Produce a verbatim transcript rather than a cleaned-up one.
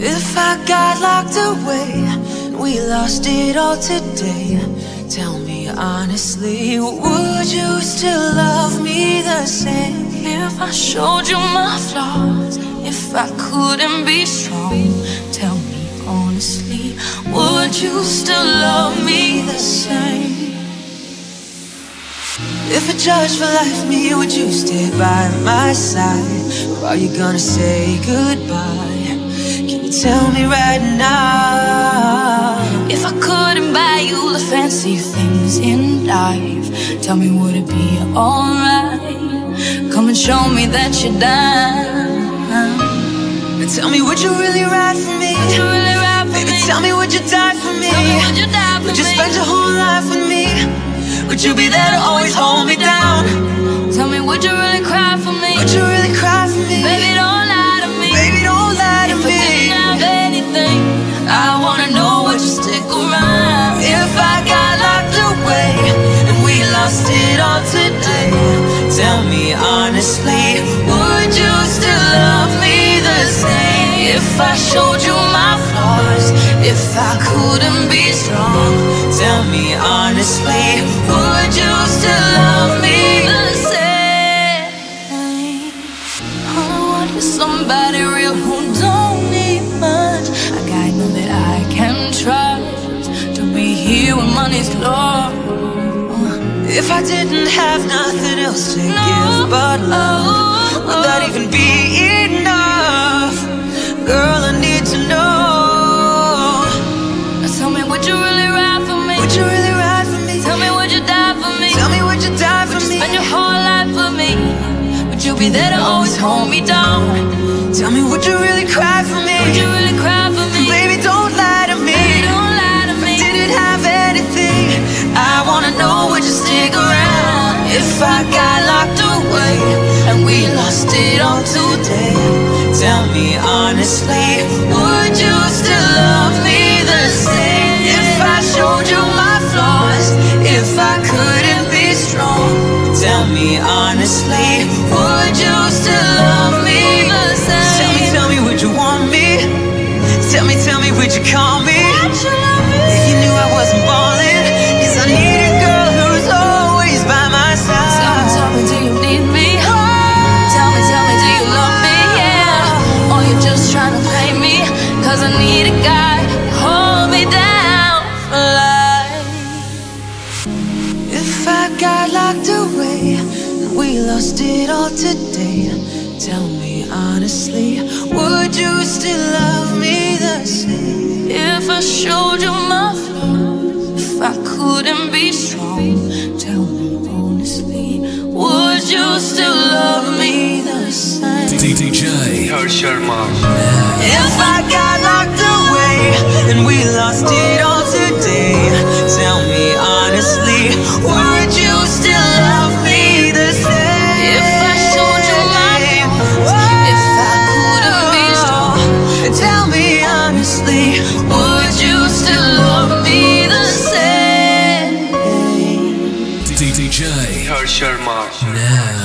If I got locked away and we lost it all today, tell me honestly, would you still love me the same? If I showed you my flaws, if I couldn't be strong, tell me honestly, would you still love me the same? If a judge for life me, would you stay by my side? Or are you gonna say goodbye? Can you tell me right now? If I couldn't buy you the fancy things in life, tell me, would it be alright? Come and show me that you're down. And tell me, would you really ride for me? Would you really ride for Baby, me? Tell me, would you die for me? Tell me, would you die for would you me? Spend your whole life with me? Would you be there to always hold me down? Tell me, would you really cry for me? Would you really cry for me? Baby, don't lie to me. Baby, don't lie to if me. If I didn't have anything, I wanna know, would you stick around? If I got locked away and we lost it all today, tell me honestly, would you still love me the same? If I showed you my flaws, if I couldn't be strong, tell me honestly, would you still love me the same? I want somebody real who don't need much, a guy know that I can trust, to be here when money's low. If I didn't have nothing else to no, give but love, oh, would that even be enough? Girl, I need to know. Now tell me, would you really ride for me? Would you really ride for me? Tell me, would you die for me? Tell me, would you die for would me? Would you spend your whole life for me? Would you be there to always hold me down? Tell me, would you really cry for me? Would you really cry for me? Baby, don't lie to me. Baby, don't lie to me. If I didn't have anything, I wanna know, would you stick around? If I got locked away and we lost it all today, tell me honestly, would you still love me the same? If I showed you my flaws, if I couldn't be strong, tell me honestly, would you still love me the same? Tell me, tell me, would you want me? Tell me, tell me, would you call me? Would you love me? If you knew I wasn't ballin', 'cause I need a girl who's always by my side. Tell me, tell me, do you need me? Tell me, tell me, do you love me? Yeah. Or you just trying to play me? 'Cause I need a guy to hold me down for life. If I got locked away and we lost it all today, tell me honestly, would you still love me the same? If I showed you my flaws, if I couldn't be strong, tell me honestly, would you still love me the same? D D J Harsh Sharma. If I got locked away and we lost it all today, tell me honestly, would you still love me the same? If I showed you my flaws, if I couldn't be strong, tell me honestly, would you still love me the same? D D J Harsh Sharma. Now